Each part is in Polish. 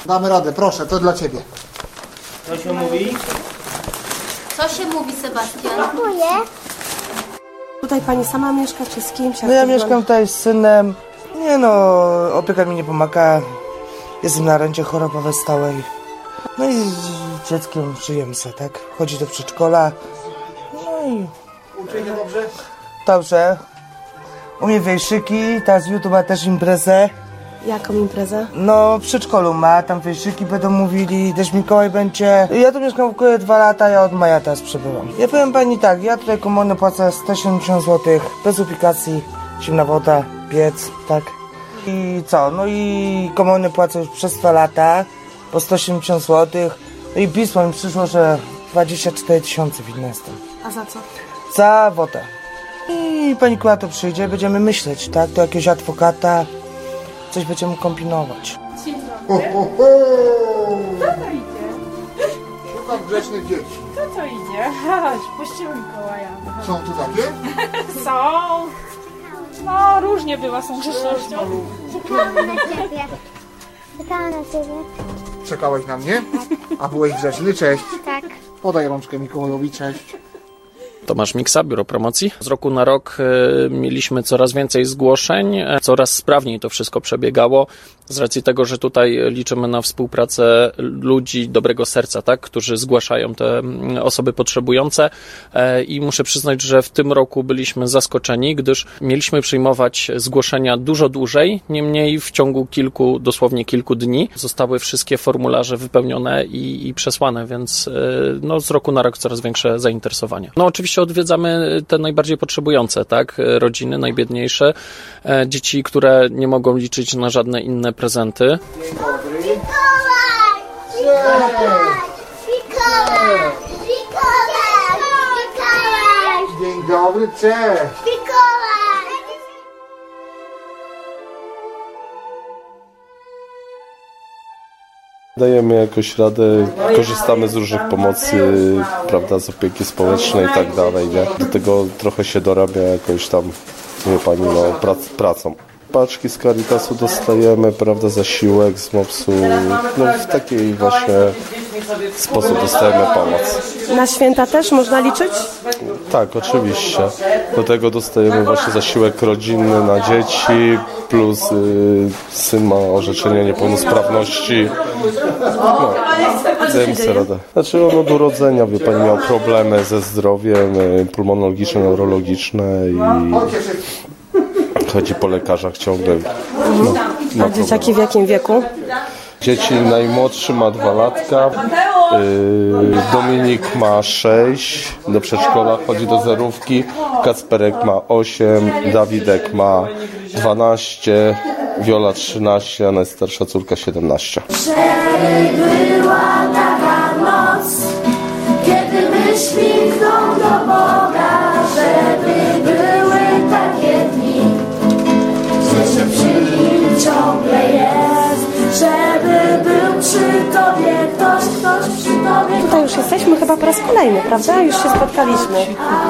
Damy radę, proszę, to dla ciebie. Co się mówi? Co się mówi, Sebastian? Dziękuję. Tutaj pani sama mieszka, czy z kimś? No ja mieszkam tutaj z synem. Nie no, opieka mi nie pomaga. Jestem na rencie chorobowej stałej. No i z dzieckiem żyjemy sobie, tak? Chodzi do przedszkola. No i... Uczy się dobrze? Dobrze. U mnie wejszyki, teraz YouTube ma też imprezę. Jaką imprezę? No, w przedszkolu ma, tam wejszyki będą mówili, też Mikołaj będzie. Ja tu mieszkam około 2 lata, ja od maja teraz przebywam. Ja powiem pani tak, ja tutaj komunę płacę 170 zł, bez aplikacji, zimna woda, piec, tak. I co, no i komunę płacę już przez 2 lata, po 170 zł. No i pismo mi przyszło, że 24 000 winny jestem. A za co? Za wodę. I pani kurator przyjdzie, będziemy myśleć, tak, do jakiegoś adwokata. Coś będziemy kombinować. Ho, ho, ho! Co to idzie? Szukam grzecznych dzieci. Co to idzie? Aż, puścimy Mikołaja. Są tu takie? Są. No, różnie bywa z tą grzecznością. Czekałam na ciebie. Czekałam na ciebie. Czekałeś na mnie? A byłeś grzeczny? Cześć. Tak. Podaj rączkę Mikołajowi, cześć. Tomasz Miksa, Biuro Promocji. Z roku na rok mieliśmy coraz więcej zgłoszeń, coraz sprawniej to wszystko przebiegało, z racji tego, że tutaj liczymy na współpracę ludzi dobrego serca, tak, którzy zgłaszają te osoby potrzebujące i muszę przyznać, że w tym roku byliśmy zaskoczeni, gdyż mieliśmy przyjmować zgłoszenia dużo dłużej, niemniej w ciągu dosłownie kilku dni zostały wszystkie formularze wypełnione i przesłane, więc no, z roku na rok coraz większe zainteresowanie. No oczywiście odwiedzamy te najbardziej potrzebujące, tak, rodziny najbiedniejsze, dzieci, które nie mogą liczyć na żadne inne prezenty. Dzień dobry. Mikołaj! Mikołaj! Mikołaj! Mikołaj! Dzień dobry, cześć. Mikołaj! Dajemy jakoś radę, korzystamy z różnych pomocy, prawda, z opieki społecznej i tak dalej, nie? Do tego trochę się dorabia jakoś tam, wie pani, no, pracą. Paczki z Caritasu dostajemy, prawda, zasiłek z MOPS-u, no w takiej właśnie sposób dostajemy pomoc. Na święta też można liczyć? Tak, oczywiście. Do tego dostajemy właśnie zasiłek rodzinny na dzieci, plus syn ma orzeczenie niepełnosprawności. No, dajemy sobie radę. Znaczy on od urodzenia, wie pani, miał problemy ze zdrowiem, pulmonologiczne, neurologiczne i chodzi po lekarzach ciągle. A dzieciaki w jakim wieku? Dzieci najmłodszy ma 2 latka, Dominik ma 6, do przedszkola chodzi do zerówki, Kacperek ma 8, Dawidek ma 12, Wiola 13, a najstarsza córka 17. Żeby była taka noc, kiedy myśli idą do Boga, żeby były takie dni, że się przy nim ciągle jest, żeby był przy tobie ktoś przy tobie. Tutaj już jesteśmy chyba po raz kolejny, prawda? Już się spotkaliśmy.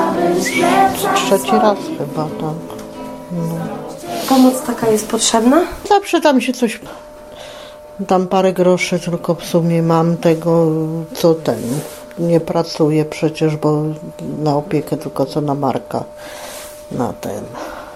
Trzeci raz chyba, tak. No. Pomoc taka jest potrzebna? Zawsze tam się coś... Dam parę groszy, tylko w sumie mam tego, co ten... Nie pracuję przecież, bo na opiekę tylko co na Marka. Na ten.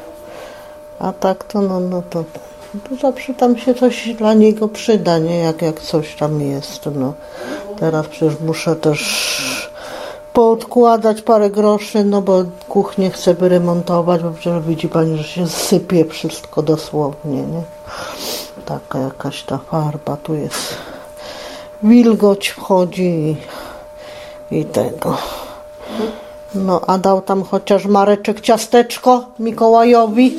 A tak to to zawsze tam się coś dla niego przyda, nie? Jak coś tam jest, no. Teraz przecież muszę też poodkładać parę groszy, no bo kuchnię chcę wyremontować, bo przecież widzi pani, że się sypie wszystko dosłownie, nie? Taka jakaś ta farba, tu jest wilgoć wchodzi i tego. No, a dał tam chociaż Mareczek ciasteczko Mikołajowi.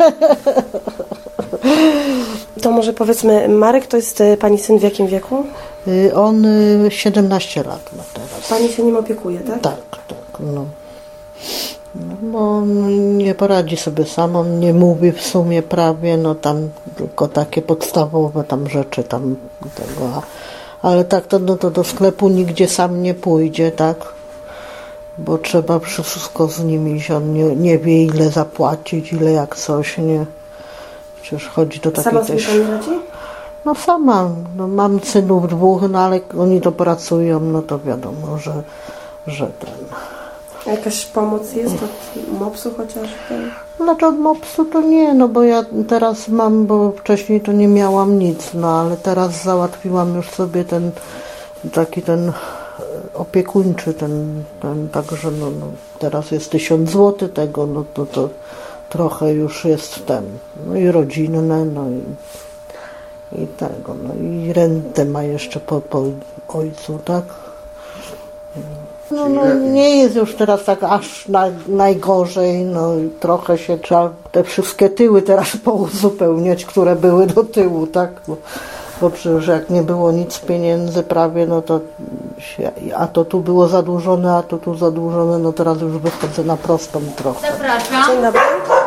To może powiedzmy, Marek to jest pani syn w jakim wieku? On 17 lat ma teraz. Pani się nim opiekuje, tak? Tak, no. No, bo on nie poradzi sobie sam, on nie mówi w sumie prawie, no tam tylko takie podstawowe tam rzeczy tam tego, ale tak to, no to do sklepu nigdzie sam nie pójdzie, tak? Bo trzeba wszystko z nim iść, on nie wie ile zapłacić, ile jak coś, nie? Przecież chodzi do takiej sama sobie też... pani radzi? No sama, no mam synów 2, no ale oni to pracują, no to wiadomo, że ten... Jakaś pomoc jest od MOPS-u chociażby? Znaczy od MOPS-u to nie, no bo ja teraz mam, bo wcześniej to nie miałam nic, no ale teraz załatwiłam już sobie ten opiekuńczy, ten także no teraz jest 1000 zł tego, no to trochę już jest ten, no i rodzinne, no i tego, no i rentę ma jeszcze po ojcu, tak? No nie jest już teraz tak aż najgorzej, no i trochę się trzeba te wszystkie tyły teraz pouzupełniać, które były do tyłu, tak? Bo przecież jak nie było nic pieniędzy prawie, no to a to tu było zadłużone, a to tu zadłużone, no teraz już wychodzę na prostą trochę. Zapraszam. Dzień dobry.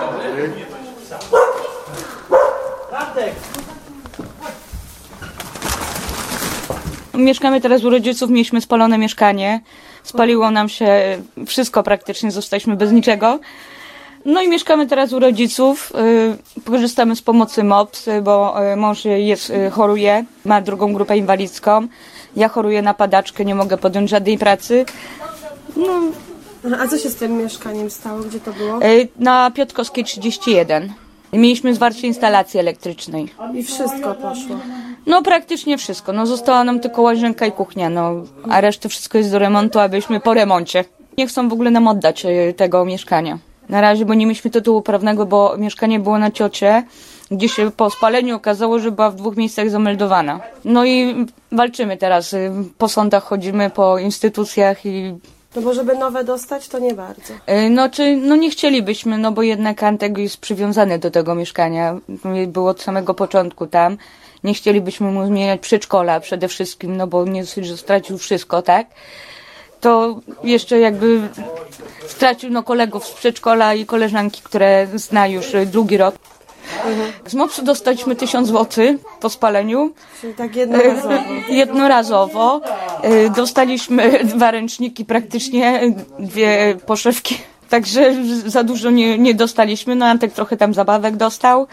Mieszkamy teraz u rodziców, mieliśmy spalone mieszkanie. Spaliło nam się wszystko praktycznie, zostaliśmy bez niczego. No i mieszkamy teraz u rodziców. Korzystamy z pomocy MOPS, bo mąż choruje, ma 2. grupę inwalidzką. Ja choruję na padaczkę, nie mogę podjąć żadnej pracy. No. A co się z tym mieszkaniem stało? Gdzie to było? Na Piotrkowskiej 31. Mieliśmy zwarcie instalacji elektrycznej. I wszystko poszło. No praktycznie wszystko. No została nam tylko łazienka i kuchnia, no a resztę wszystko jest do remontu, a byliśmy po remoncie. Nie chcą w ogóle nam oddać tego mieszkania. Na razie, bo nie mieliśmy tytułu prawnego, bo mieszkanie było na ciocie, gdzie się po spaleniu okazało, że była w 2 miejscach zameldowana. No i walczymy teraz. Po sądach chodzimy, po instytucjach i... No bo żeby nowe dostać, to nie bardzo. No nie chcielibyśmy, no bo jednak Antek jest przywiązany do tego mieszkania. Był od samego początku tam. Nie chcielibyśmy mu zmieniać przedszkola przede wszystkim, no bo nie dosyć, że stracił wszystko, tak? To jeszcze jakby stracił kolegów z przedszkola i koleżanki, które zna już 2. rok. Z MOPS-u dostaliśmy 1000 zł po spaleniu. Czyli tak jednorazowo. Jednorazowo. Dostaliśmy 2 ręczniki praktycznie, 2 poszewki. Także za dużo nie dostaliśmy. No Antek trochę tam zabawek dostał.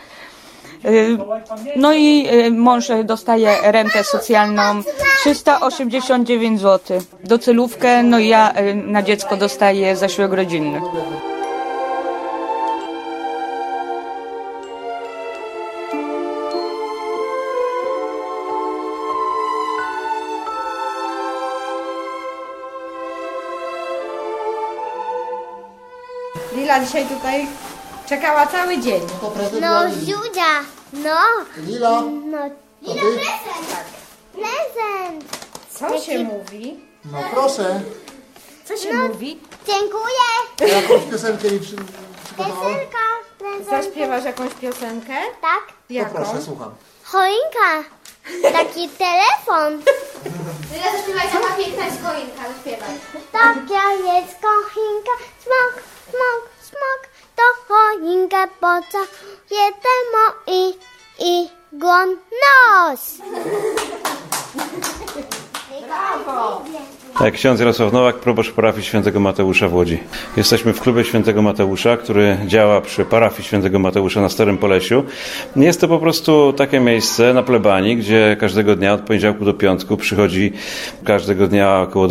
No i mąż dostaje rentę socjalną 389 zł. Docelówkę, no i ja na dziecko dostaję zasiłek rodzinny. Lila dzisiaj tutaj czekała cały dzień. No, Ziudzia, no. Lila, No, to ty? prezent. Co się mówi? No proszę. Co się mówi? Dziękuję. Jakąś piosenkę mi przygotowałem? Piosenka, prezent. Zaśpiewasz jakąś piosenkę? Tak. To Jaką? proszę, słucham. Choinka. Taki telefon. Lila, zaśpiewaj, sama piękna jest choinka, zaśpiewaj. Taka jest choinka. Smok, smok, smok. To choinkę pocałuje temo i gon nos. Brawo! Tak, ksiądz Jarosław Nowak, proboszcz parafii Świętego Mateusza w Łodzi. Jesteśmy w klubie Świętego Mateusza, który działa przy parafii Świętego Mateusza na Starym Polesiu. Jest to po prostu takie miejsce na plebanii, gdzie każdego dnia od poniedziałku do piątku przychodzi każdego dnia około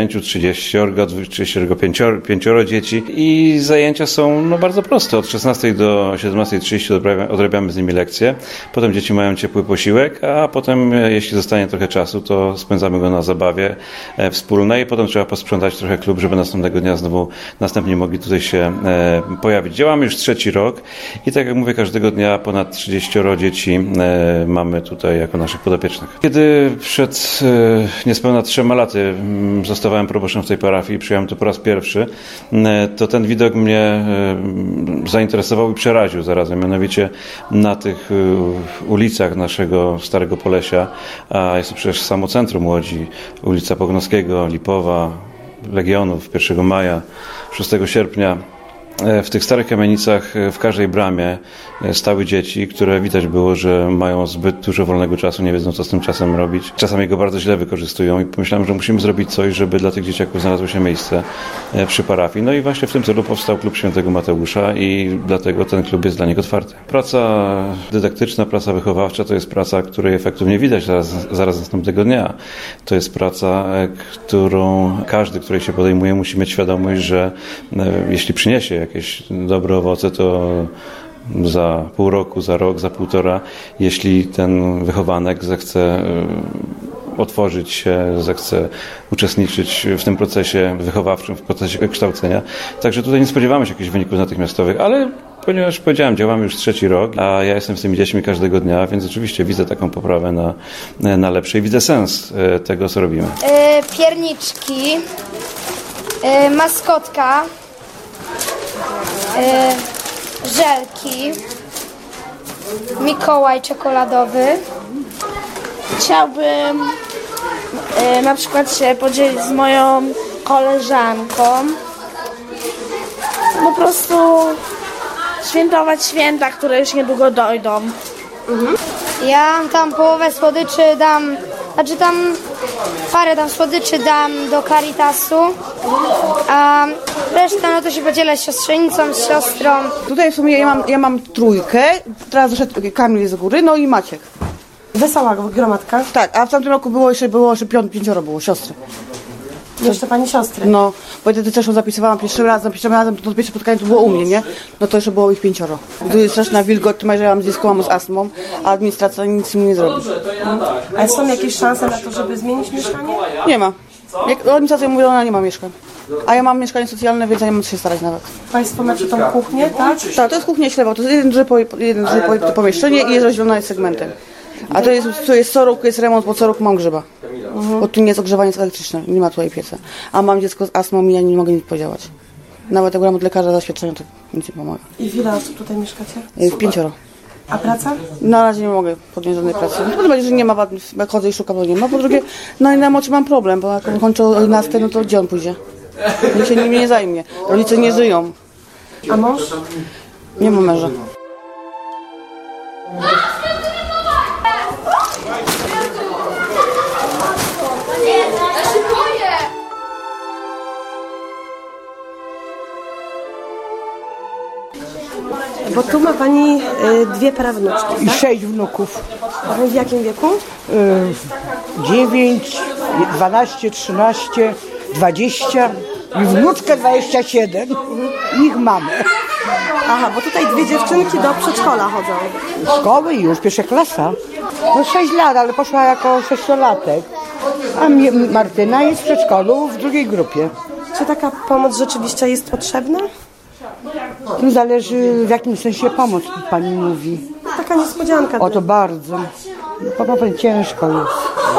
25 dzieci i zajęcia są bardzo proste. Od 16 do 17:30 odrabiamy z nimi lekcje. Potem dzieci mają ciepły posiłek, a potem jeśli zostanie trochę czasu, to spędzamy go na zabawie wspólnej. I potem trzeba posprzątać trochę klub, żeby następnego dnia następnie mogli tutaj się pojawić. Działamy już 3. rok i tak jak mówię, każdego dnia ponad 30 dzieci mamy tutaj jako naszych podopiecznych. Kiedy przed niespełna 3 laty zostawałem proboszczem w tej parafii i przyjąłem to po raz pierwszy, to ten widok mnie zainteresował i przeraził zarazem. Mianowicie na tych ulicach naszego Starego Polesia, a jest to przecież samo centrum Łodzi, ulica Pognowskiego, Lipowa, Legionów, 1 maja, 6 sierpnia. W tych starych kamienicach w każdej bramie stały dzieci, które widać było, że mają zbyt dużo wolnego czasu, nie wiedzą co z tym czasem robić. Czasami go bardzo źle wykorzystują i pomyślałem, że musimy zrobić coś, żeby dla tych dzieciaków znalazło się miejsce przy parafii. No i właśnie w tym celu powstał Klub Świętego Mateusza i dlatego ten klub jest dla nich otwarty. Praca dydaktyczna, praca wychowawcza to jest praca, której efektów nie widać zaraz następnego dnia. To jest praca, którą każdy, której się podejmuje, musi mieć świadomość, że jeśli przyniesie jakieś dobre owoce, to za pół roku, za rok, za półtora, jeśli ten wychowanek zechce otworzyć się, zechce uczestniczyć w tym procesie wychowawczym, w procesie kształcenia. Także tutaj nie spodziewamy się jakichś wyników natychmiastowych, ale ponieważ powiedziałem, działamy już 3. rok, a ja jestem z tymi dziećmi każdego dnia, więc oczywiście widzę taką poprawę na lepsze i widzę sens tego, co robimy. Pierniczki, maskotka, żelki, Mikołaj czekoladowy. Chciałbym na przykład się podzielić z moją koleżanką. Po prostu świętować święta, które już niedługo dojdą. Ja tam połowę słodyczy dam, parę słodyczy dam do Caritasu, a resztę no to się podzielę z siostrzenicą, z siostrą. Tutaj w sumie ja mam 3, teraz doszedł Kamil z góry, no i Maciek. Wesoła gromadka? Tak, a w tamtym roku było jeszcze 5 było siostry. Jeszcze pani siostry? No, bo ja też zapisywałam pierwszym razem, to pierwsze spotkanie to było u mnie, nie? No to jeszcze było ich 5. Tu jest straszna wilgoć, że ja mam dziecko, mam z astmą, a administracja nic mi nie zrobi. A są jakieś szanse na to, żeby zmienić mieszkanie? Nie ma. Administracja mówi, że ona nie ma mieszkań. A ja mam mieszkanie socjalne, więc ja nie mam co się starać nawet. Państwo macie tą kuchnię, tak? Tak, to jest kuchnia ślewa, to jest jeden duży pomieszczenie i jest rozdzielone segmentem. A to jest co roku jest remont, bo co roku mam grzyba. Bo tu nie jest ogrzewanie elektryczne, nie ma tutaj pieca. A mam dziecko z astmą i ja nie mogę nic podziałać. Nawet jak gram od lekarza zaświadczenia, to nic nie pomaga. I ile osób tutaj mieszkacie? 5. A praca? Na razie nie mogę podjąć żadnej pracy. No, to będzie, że nie ma, jak chodzę i szukam, to nie ma. Po drugie, no i na mocy mam problem, bo jak kończę o 11, no to gdzie on pójdzie? Nikt się nimi nie zajmie. Rodzice nie żyją. A mąż? Nie ma męża. Bo tu ma pani 2 prawnuczki, I tak? 6 wnuków. A w jakim wieku? 9, 12, 13, 20 i wnuczkę 27. Ich mamy. Aha, bo tutaj 2 dziewczynki do przedszkola chodzą. Szkoły już, 1. klasa. No 6 lat, ale poszła jako 6-latek. A Martyna jest w przedszkolu w 2. grupie. Czy taka pomoc rzeczywiście jest potrzebna? To zależy w jakim sensie pomoc pani mówi. Taka niespodzianka. O to bardzo. Powiem, ciężko jest.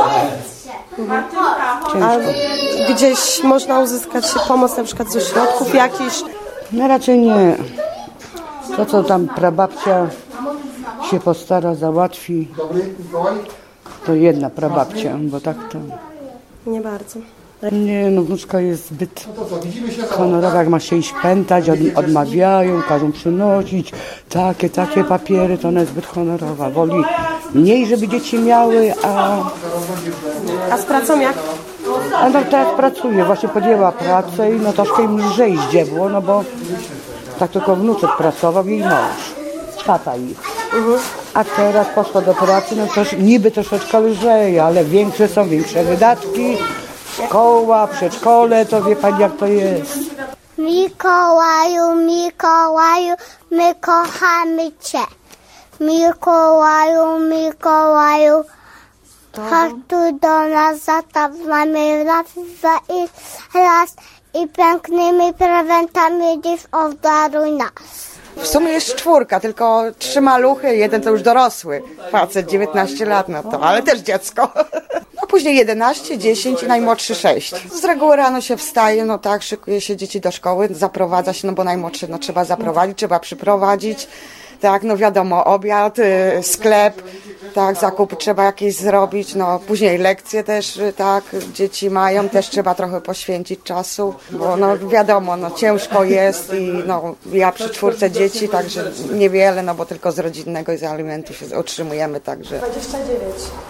A gdzieś można uzyskać pomoc na przykład ze środków jakichś? No raczej nie. To co tam prababcia się postara, załatwi, to jedna prababcia, bo tak to... Nie bardzo. Nie, no wnuczka jest zbyt honorowa, jak ma się iść pętać, odmawiają, każą przynosić takie papiery, to ona jest zbyt honorowa. Woli mniej, żeby dzieci miały, A z pracą jak? A no teraz pracuje, właśnie podjęła pracę i no troszkę im lżej zdziebło, no bo tak tylko wnuczek pracował, jej mąż, tata ich. A teraz poszła do pracy, no to niby troszeczkę lżej, ale są większe wydatki. Szkoła, przedszkole, to wie pani jak to jest. Mikołaju, Mikołaju, my kochamy Cię. Mikołaju, Mikołaju, chodź tu do nas, zatawamy raz i pięknymi prezentami dziś obdaruj nas. W sumie jest 4, tylko 3 maluchy, 1 to już dorosły. Facet 19 lat, no to, ale też dziecko. No później 11, 10 i najmłodszy 6. Z reguły rano się wstaje, no tak, szykuje się dzieci do szkoły, zaprowadza się, no bo najmłodszy no trzeba zaprowadzić, trzeba przyprowadzić. Tak, no wiadomo, obiad, sklep, tak, zakupy trzeba jakieś zrobić, no później lekcje też, tak, dzieci mają, też trzeba trochę poświęcić czasu, bo no wiadomo, no ciężko jest i no ja przy 4 dzieci, także niewiele, no bo tylko z rodzinnego i z alimentu się utrzymujemy, także. 29.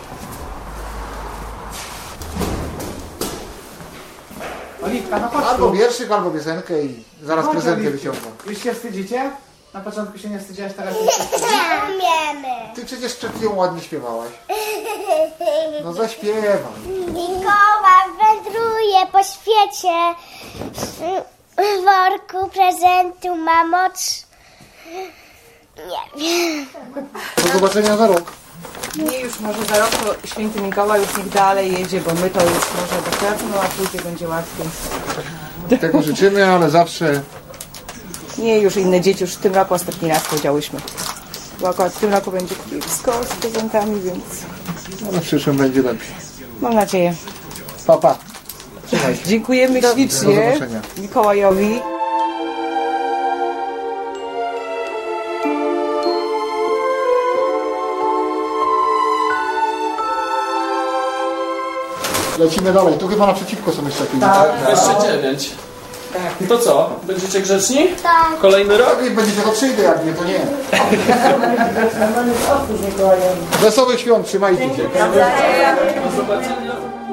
Oliwka, no chodź. Albo wierszyk, albo piosenkę i zaraz prezenty wyciągam. Już się wstydzicie? Na początku się nie wstydziłaś, teraz już się wstydzisz. Umiemy. Ty przecież przed chwilą ładnie śpiewałaś. No zaśpiewaj. Mikołaj wędruje po świecie. W worku prezentu ma moc. Nie wiem. Do zobaczenia za rok. Nie, już może za rok to święty Mikołaj już niech dalej jedzie, bo my to już może do pracy, no a później będzie łatwiej. Tego życzymy, ale zawsze... Nie, już inne dzieci już w tym roku ostatni raz powiedziałyśmy. Bo akurat w tym roku będzie kiepsko z prezentami, więc... Ale w przyszłym będzie lepiej. Mam nadzieję. Pa. Trzymaj się. Dziękujemy Do ślicznie zobaczenia. Mikołajowi. Lecimy dalej. Tu chyba naprzeciwko są jeszcze jakieś. Jeszcze 9. Tak. To co? Będziecie grzeczni? Tak. Kolejny rok? Jak będziecie, to przyjdę, jak nie, to nie. Wesołych świąt, trzymajcie się. Do zobaczenia.